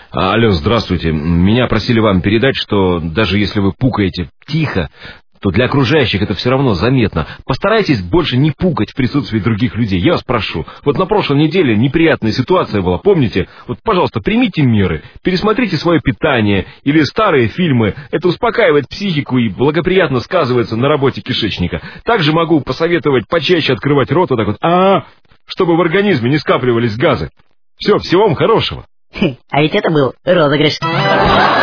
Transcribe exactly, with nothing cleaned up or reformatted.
Алло, здравствуйте. Меня просили вам передать, что даже если вы пукаете тихо, то для окружающих это все равно заметно. Постарайтесь больше не пукать в присутствии других людей. Я вас прошу. Вот на прошлой неделе неприятная ситуация была, помните? Вот, пожалуйста, примите меры, пересмотрите свое питание или старые фильмы. Это успокаивает психику и благоприятно сказывается на работе кишечника. Также могу посоветовать почаще открывать рот вот так вот, а, чтобы в организме не скапливались газы. Все, всего вам хорошего. А ведь это был розыгрыш.